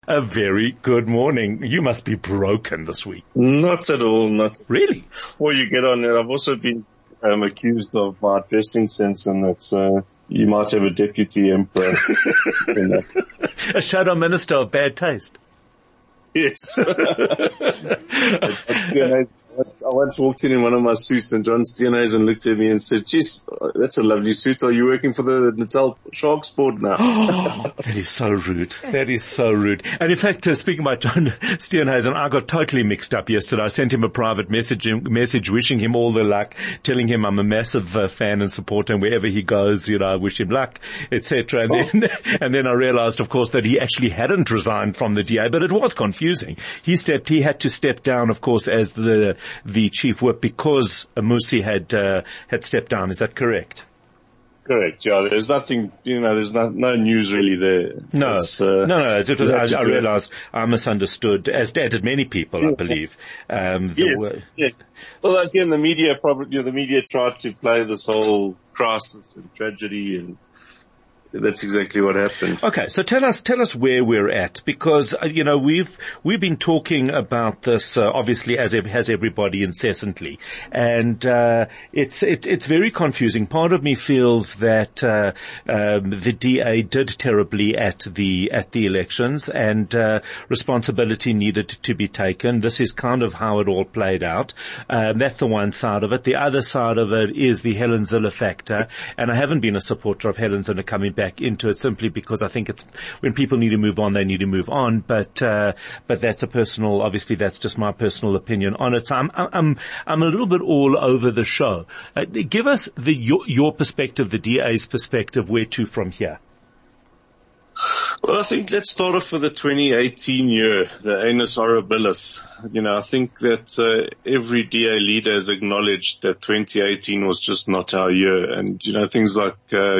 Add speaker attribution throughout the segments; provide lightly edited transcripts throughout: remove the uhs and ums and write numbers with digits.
Speaker 1: A very good morning. You must be broken this week.
Speaker 2: Not at all, not
Speaker 1: really.
Speaker 2: Well, you get on there. I've also been accused of my dressing sense, and that you might have a deputy emperor.
Speaker 1: A shadow minister of bad taste.
Speaker 2: Yes. I once walked in one of my suits, and John Steenhuisen looked at me and said, "Geez, that's a lovely suit. Are you working for the Natal Sharks board now?"
Speaker 1: That is so rude. That is so rude. And in fact, speaking about John Steenhuisen, I got totally mixed up yesterday. I sent him a private message wishing him all the luck, telling him I'm a massive fan and supporter, and wherever he goes, I wish him luck, etc. And then I realized, of course, that he actually hadn't resigned from the DA, but it was confusing. He had to step down, of course, as the chief whip because Musi had stepped down. Is that correct?
Speaker 2: Correct. Yeah. There's nothing. There's no news really there.
Speaker 1: No. I realized I misunderstood, as did many people, I believe.
Speaker 2: Yes. Well, again, the media tried to play this whole crisis and tragedy, and that's exactly what happened.
Speaker 1: Okay, so tell us where we're at, because we've been talking about this obviously as has everybody incessantly, and it's very confusing. Part of me feels that the DA did terribly at the elections, and responsibility needed to be taken. This is kind of how it all played out. That's the one side of it. The other side of it is the Helen Zille factor, and I haven't been a supporter of Helen Zille coming back into it simply because I think it's when people need to move on, they need to move on. But that's obviously that's just my personal opinion on it. So I'm a little bit all over the show. Give us your perspective, the DA's perspective, where to from here?
Speaker 2: Well, I think let's start off with the 2018 year, the Annus Horribilis. I think that every DA leader has acknowledged that 2018 was just not our year. And, things like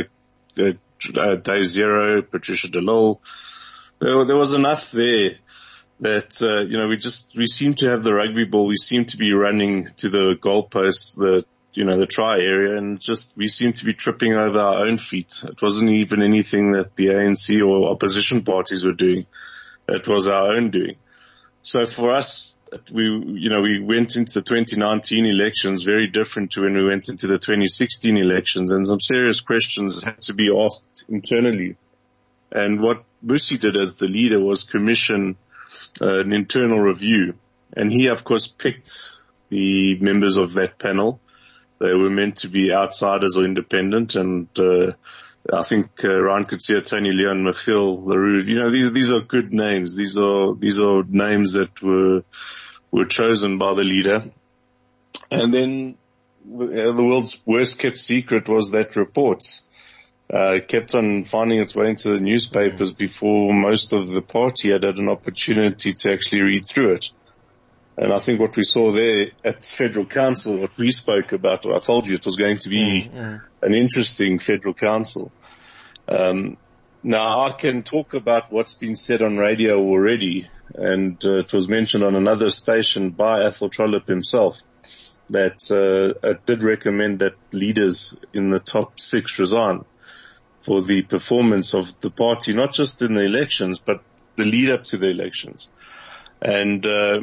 Speaker 2: Day Zero, Patricia de Lille, there was enough there that, we seem to have the rugby ball. We seem to be running to the goalposts, the try area, and we seem to be tripping over our own feet. It wasn't even anything that the ANC or opposition parties were doing. It was our own doing. So for us, we went into the 2019 elections very different to when we went into the 2016 elections, and some serious questions had to be asked internally. And what Musi did as the leader was commission an internal review. And he, of course, picked the members of that panel. They were meant to be outsiders or independent, and I think Ryan Coetzee, Tony Leon, Michiel Leroux, these are good names. These are names that were chosen by the leader. And then the world's worst kept secret was that report kept on finding its way into the newspapers before most of the party had an opportunity to actually read through it. And I think what we saw there at Federal Council, what we spoke about, I told you it was going to be an interesting Federal Council. Now I can talk about what's been said on radio already, and it was mentioned on another station by Athol Trollip himself that it did recommend that leaders in the top 6 resign for the performance of the party, not just in the elections, but the lead up to the elections. And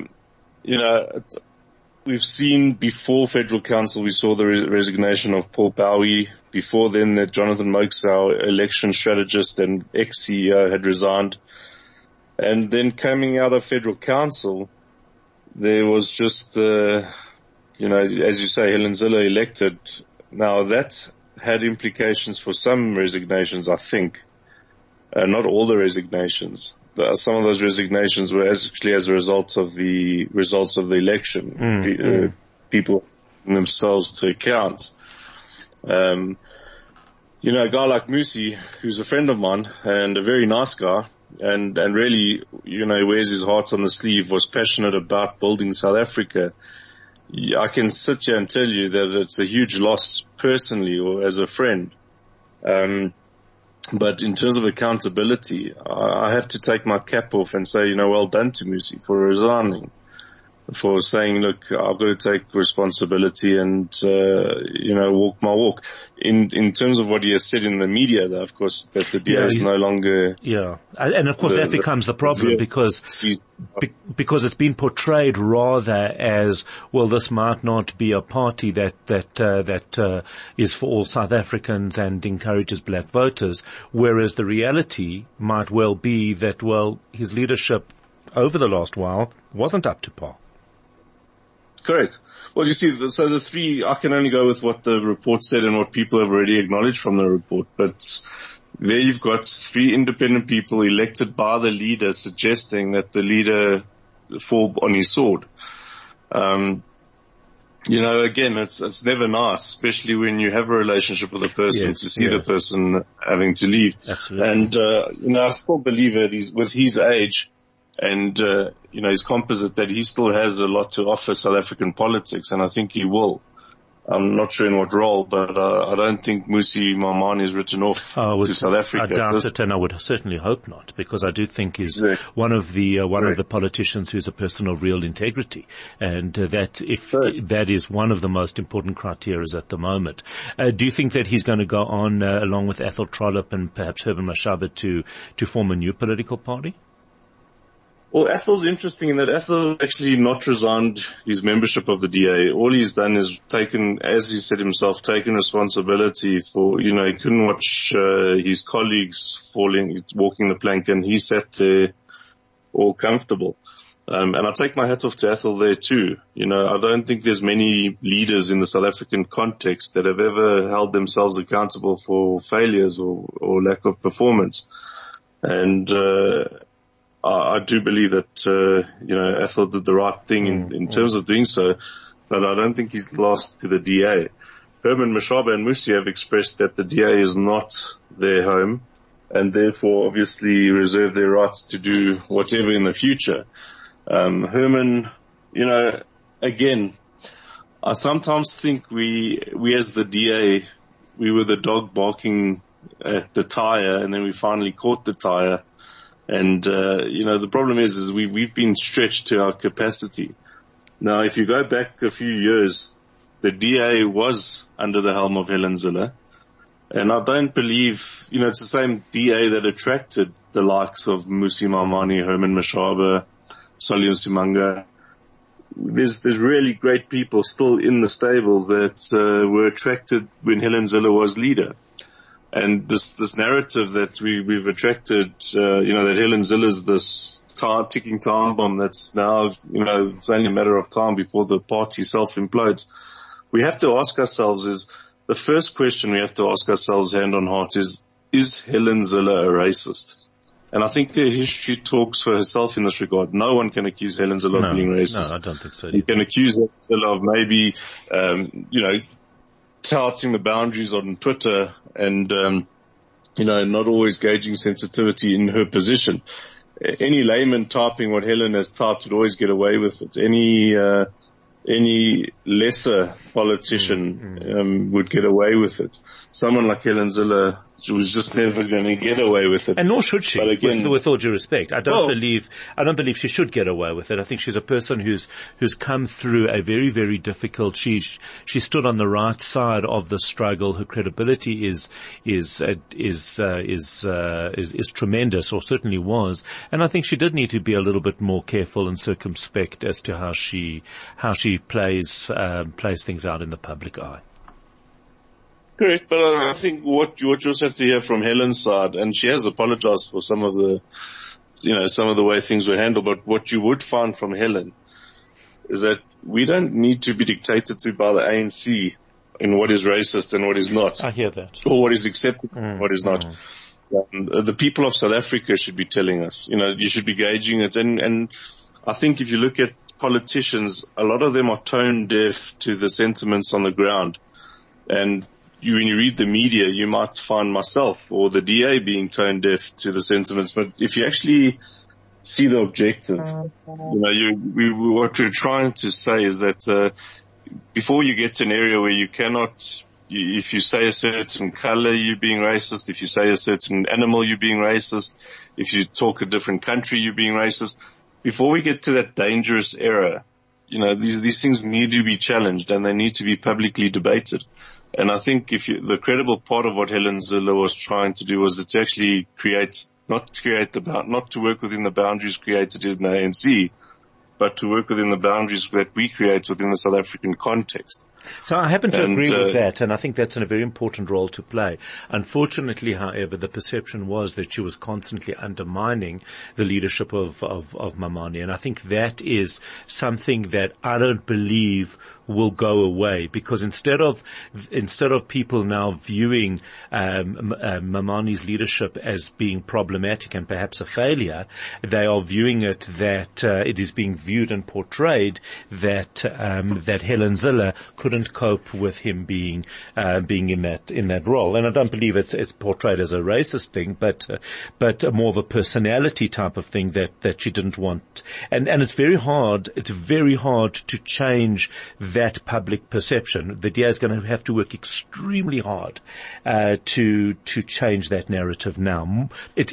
Speaker 2: we've seen before Federal Council, we saw the resignation of Paul Bowie. Before then, that Jonathan Mokes, our election strategist and ex-CEO, had resigned. And then coming out of Federal Council, there was just, as you say, Helen Zille elected. Now that had implications for some resignations, I think. Not all the resignations. Some of those resignations were actually as a result of the results of the election. People themselves to account. A guy like Musi, who's a friend of mine and a very nice guy, and really, wears his heart on the sleeve, was passionate about building South Africa. I can sit here and tell you that it's a huge loss personally or as a friend. But in terms of accountability, I have to take my cap off and say, well done to Musi for resigning, for saying, look, I've got to take responsibility and, walk my walk. in terms of what he has said in the media, though, of course, that the DA is no longer.
Speaker 1: Yeah. And of course that becomes the problem because it's been portrayed rather as, well, this might not be a party that is for all South Africans and encourages black voters, whereas the reality might well be that, well, his leadership over the last while wasn't up to par.
Speaker 2: Correct. Well, you see, so the three, I can only go with what the report said and what people have already acknowledged from the report, but there you've got three independent people elected by the leader suggesting that the leader fall on his sword. Again, it's never nice, especially when you have a relationship with a person, to see the person having to leave.
Speaker 1: Absolutely.
Speaker 2: And, I still believe that with his age, and, his composite, that he still has a lot to offer South African politics, and I think he will. I'm not sure in what role, but I don't think Mmusi Maimane is written off to South Africa.
Speaker 1: I doubt it, and I would certainly hope not, because I do think he's one of the politicians who's a person of real integrity, and that is one of the most important criteria at the moment. Do you think that he's going to go on along with Athol Trollip and perhaps Herman Mashaba to form a new political party?
Speaker 2: Well, Athol's interesting in that Athol actually not resigned his membership of the DA. All he's done is taken, as he said himself, taken responsibility for, he couldn't watch his colleagues walking the plank, and he sat there all comfortable. And I take my hat off to Athol there too. I don't think there's many leaders in the South African context that have ever held themselves accountable for failures or lack of performance. And, I do believe that, Athol did the right thing in terms of doing so, but I don't think he's lost to the DA. Herman Mashaba and Mmusi have expressed that the DA is not their home, and therefore obviously reserve their rights to do whatever in the future. Herman, again, I sometimes think we as the DA, we were the dog barking at the tire, and then we finally caught the tire. And, the problem is we've been stretched to our capacity. Now, if you go back a few years, the DA was under the helm of Helen Zille. And I don't believe, it's the same DA that attracted the likes of Mmusi Maimane, Herman Mashaba, Solly Nsimanga. There's really great people still in the stables that, were attracted when Helen Zille was leader. And this narrative that we've attracted, that Helen Zille is this ticking time bomb that's now, it's only a matter of time before the party self-implodes. We have to ask ourselves the first question we have to ask ourselves hand on heart is Helen Zille a racist? And I think her history talks for herself in this regard. No one can accuse Helen Zille of being racist.
Speaker 1: No, I don't think so.
Speaker 2: You can accuse Helen Zille of maybe, touting the boundaries on Twitter and, not always gauging sensitivity in her position. Any layman typing what Helen has typed would always get away with it. Any lesser politician, would get away with it. Someone like Helen Zille was just never going to get away with it.
Speaker 1: And nor should she,
Speaker 2: but again,
Speaker 1: with all due respect. I don't believe she should get away with it. I think she's a person who's come through a very, very difficult, she stood on the right side of the struggle. Her credibility is tremendous, or certainly was. And I think she did need to be a little bit more careful and circumspect as to how she plays things out in the public eye.
Speaker 2: Correct, but I think what you also have to hear from Helen's side, and she has apologized for some of the way things were handled, but what you would find from Helen is that we don't need to be dictated to by the ANC in what is racist and what is not.
Speaker 1: I hear that.
Speaker 2: Or what is acceptable and what is not. The people of South Africa should be telling us, you should be gauging it. And I think if you look at politicians, a lot of them are tone deaf to the sentiments on the ground. And when you read the media, you might find myself or the DA being tone deaf to the sentiments. But if you actually see the objective, what we're trying to say is that before you get to an area where you cannot, if you say a certain color, you're being racist. If you say a certain animal, you're being racist. If you talk a different country, you're being racist. Before we get to that dangerous era, these things need to be challenged and they need to be publicly debated. And I think the credible part of what Helen Zille was trying to do was to actually not to work within the boundaries created in the ANC, but to work within the boundaries that we create within the South African context.
Speaker 1: So I happen to agree with that, and I think that's a very important role to play. Unfortunately, however, the perception was that she was constantly undermining the leadership of Mamani, and I think that is something that I don't believe will go away, because instead of people now viewing Mamani's leadership as being problematic and perhaps a failure, they are viewing it that it is being viewed and portrayed that Helen Zille couldn't cope with him being in that role. And I don't believe it's portrayed as a racist thing, but more of a personality type of thing that she didn't want. And it's very hard to change that public perception. The DA is going to have to work extremely hard to change that narrative now.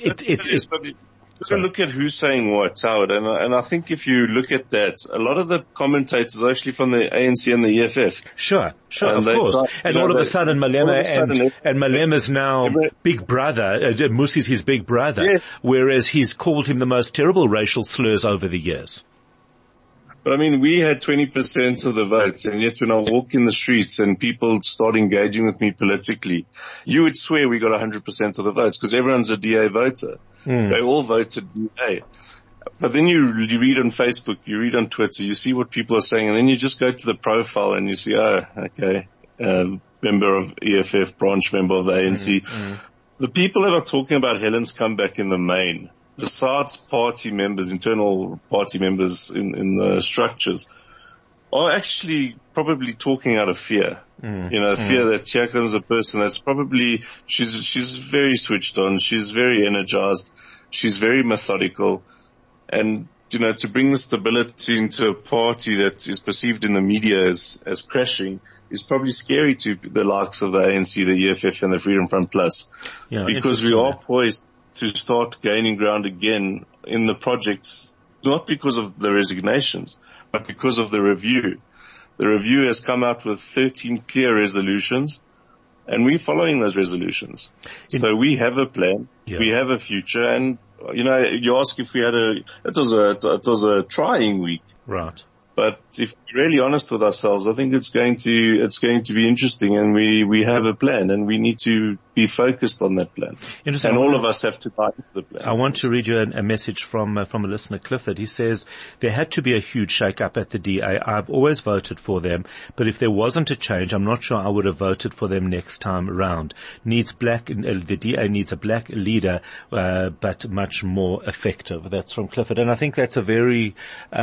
Speaker 2: Look at who's saying what, Howard, and I think if you look at that, a lot of the commentators are actually from the ANC and the EFF.
Speaker 1: Sure, of course. And all of a sudden, Malema's now big brother. Mmusi's his big brother, whereas he's called him the most terrible racial slurs over the years.
Speaker 2: But I mean, we had 20% of the votes, and yet when I walk in the streets and people start engaging with me politically, you would swear we got 100% of the votes, because everyone's a DA voter. They all voted DA. But then you read on Facebook, you read on Twitter, you see what people are saying, and then you just go to the profile and you see, member of EFF, branch member of the ANC. The people that are talking about Helen's comeback in the main, besides party members, internal party members in the structures, are actually probably talking out of fear. Fear that here comes a person that's probably, she's very switched on, she's very energized, she's very methodical, and, to bring the stability into a party that is perceived in the media as crashing is probably scary to the likes of the ANC, the EFF, and the Freedom Front Plus. Because we are poised to start gaining ground again in the projects, not because of the resignations, but because of the review. The review has come out with 13 clear resolutions, and we're following those resolutions. So we have a plan, we have a future, and, you ask if we had it was a trying week.
Speaker 1: Right.
Speaker 2: But if we're really honest with ourselves, I think it's going to be interesting, and we have a plan, and we need to be focused on that plan. And all of us have to buy into the plan.
Speaker 1: I want to read you a message from a listener, Clifford. He says, there had to be a huge shake-up at the DA. I've always voted for them, but if there wasn't a change, I'm not sure I would have voted for them next time around. The DA needs a black leader, but much more effective. That's from Clifford. And I think that's a very,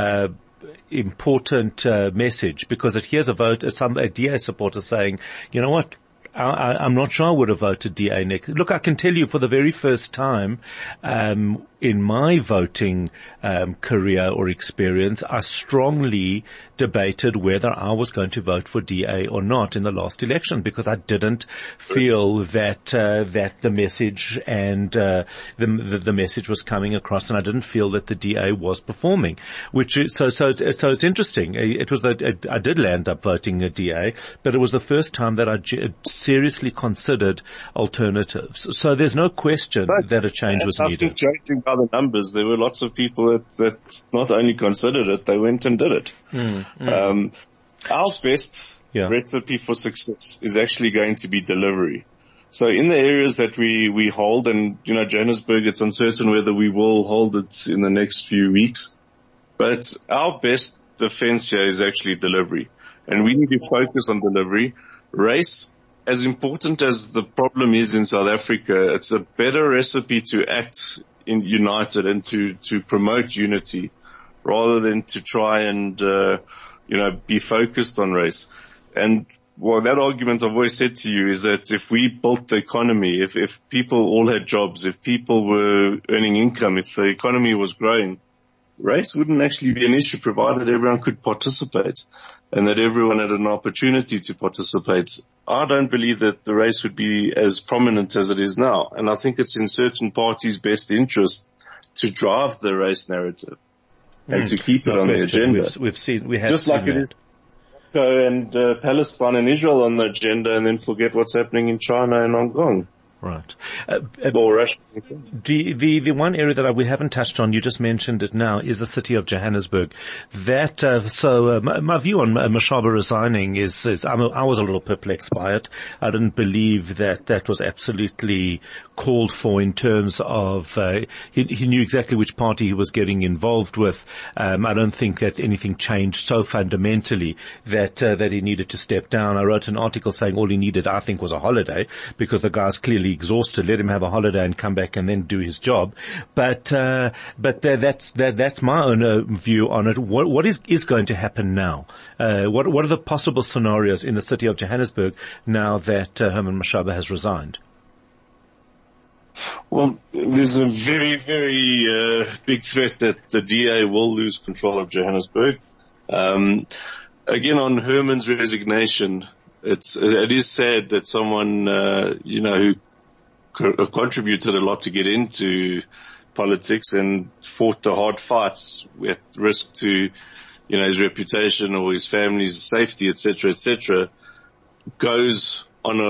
Speaker 1: important message, because it hears a DA supporter saying, you know what, I'm not sure I would have voted DA next. Look, I can tell you for the very first time in my voting career or experience, I strongly debated whether I was going to vote for DA or not in the last election, because I didn't feel that the message and the message was coming across, and I didn't feel that the DA was performing. So it's interesting. It was that I did land up voting a DA, but it was the first time that I seriously considered alternatives. So there's no question that a change was needed.
Speaker 2: Judging by the numbers, there were lots of people that not only considered it, they went and did it. Our best recipe for success is actually going to be delivery. So in the areas that we hold, and Johannesburg, it's uncertain whether we will hold it in the next few weeks, but our best defense here is actually delivery, and we need to focus on delivery. Race, as important as the problem is in South Africa, it's a better recipe to act united and to promote unity, rather than to try and be focused on race. And that argument I've always said to you is that if we built the economy, if people all had jobs, if people were earning income, if the economy was growing, race wouldn't actually be an issue, provided everyone could participate and that everyone had an opportunity to participate. I don't believe that the race would be as prominent as it is now. And I think it's in certain parties' best interest to drive the race narrative and to keep it on the agenda.
Speaker 1: We have
Speaker 2: just
Speaker 1: seen
Speaker 2: like
Speaker 1: that.
Speaker 2: it is. Mexico and Palestine and Israel on the agenda and then forget what's happening in China and Hong Kong.
Speaker 1: Right.
Speaker 2: Or Russia.
Speaker 1: The one area that we haven't touched on, you just mentioned it now, is the city of Johannesburg. That, my view on Mashaba resigning is I was a little perplexed by it. I didn't believe that was absolutely called for in terms of, he knew exactly which party he was getting involved with. I don't think that anything changed so fundamentally that he needed to step down. I wrote an article saying all he needed, I think, was a holiday, because the guy's clearly exhausted. Let him have a holiday and come back and then do his job. But that's my own view on it. What is going to happen now? What are the possible scenarios in the city of Johannesburg now that Herman Mashaba has resigned?
Speaker 2: Well, there's a very, very big threat that the DA will lose control of Johannesburg. Again, on Herman's resignation, it is sad that someone who contributed a lot to get into politics and fought the hard fights at risk to his reputation or his family's safety, etc., goes on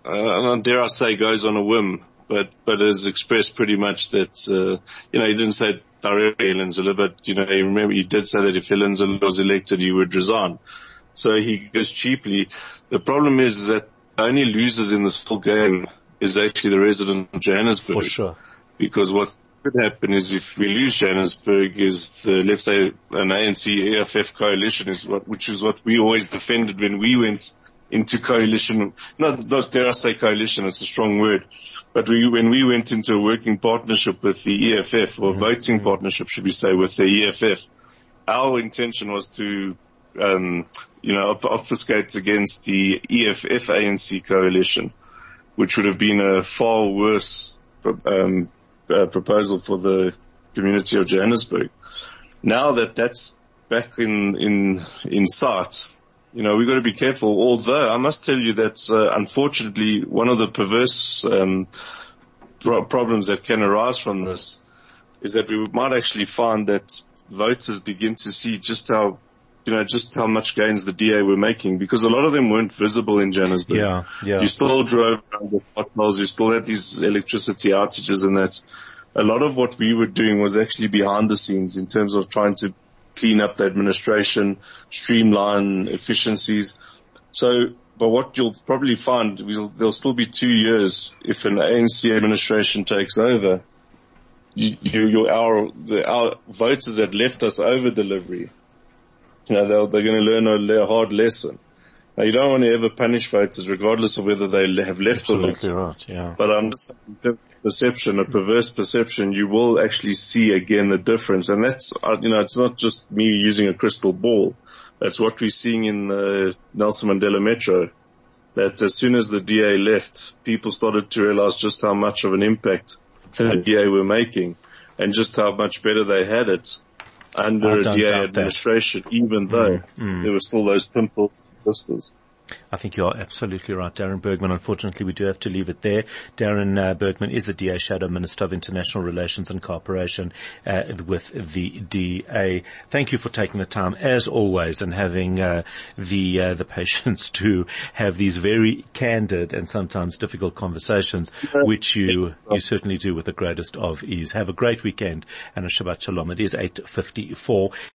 Speaker 2: a whim. But has expressed pretty much that, he didn't say it directly, Helen Zille, but, remember he did say that if Helen Zille was elected, he would resign. So he goes cheaply. The problem is that the only losers in this whole game is actually the resident of Johannesburg.
Speaker 1: For sure.
Speaker 2: Because what could happen is if we lose Johannesburg is let's say an ANC EFF coalition which is what we always defended when we went into coalition. Not dare I say coalition, it's a strong word. But when we went into a working partnership with the EFF, or voting partnership, should we say, with the EFF, our intention was to, obfuscate against the EFF ANC coalition, which would have been a far worse, proposal for the community of Johannesburg. Now that that's back in sight, we've got to be careful. Although I must tell you that, unfortunately, one of the perverse problems that can arise from this is that we might actually find that voters begin to see just how much gains the DA were making, because a lot of them weren't visible in Johannesburg.
Speaker 1: Yeah.
Speaker 2: You still drove around with potholes, you still had these electricity outages, and that's a lot of what we were doing was actually behind the scenes in terms of trying to clean up the administration, streamline efficiencies. But what you'll probably find, there'll still be 2 years if an ANC administration takes over. Our voters that left us over delivery, they're going to learn a hard lesson. Now, you don't want to ever punish voters regardless of whether they have left
Speaker 1: Absolutely
Speaker 2: or not.
Speaker 1: Right, yeah.
Speaker 2: But I'm just saying, perception, a perverse perception, you will actually see again the difference. And that's, it's not just me using a crystal ball. That's what we're seeing in the Nelson Mandela Metro. That as soon as the DA left, people started to realize just how much of an impact the DA were making and just how much better they had it under a DA administration, even though there were still those pimples and blisters.
Speaker 1: I think you are absolutely right, Darren Bergman. Unfortunately, we do have to leave it there. Darren Bergman is the DA Shadow Minister of International Relations and Cooperation with the DA. Thank you for taking the time, as always, and having the patience to have these very candid and sometimes difficult conversations, which you certainly do with the greatest of ease. Have a great weekend and a Shabbat Shalom. It is 8:54.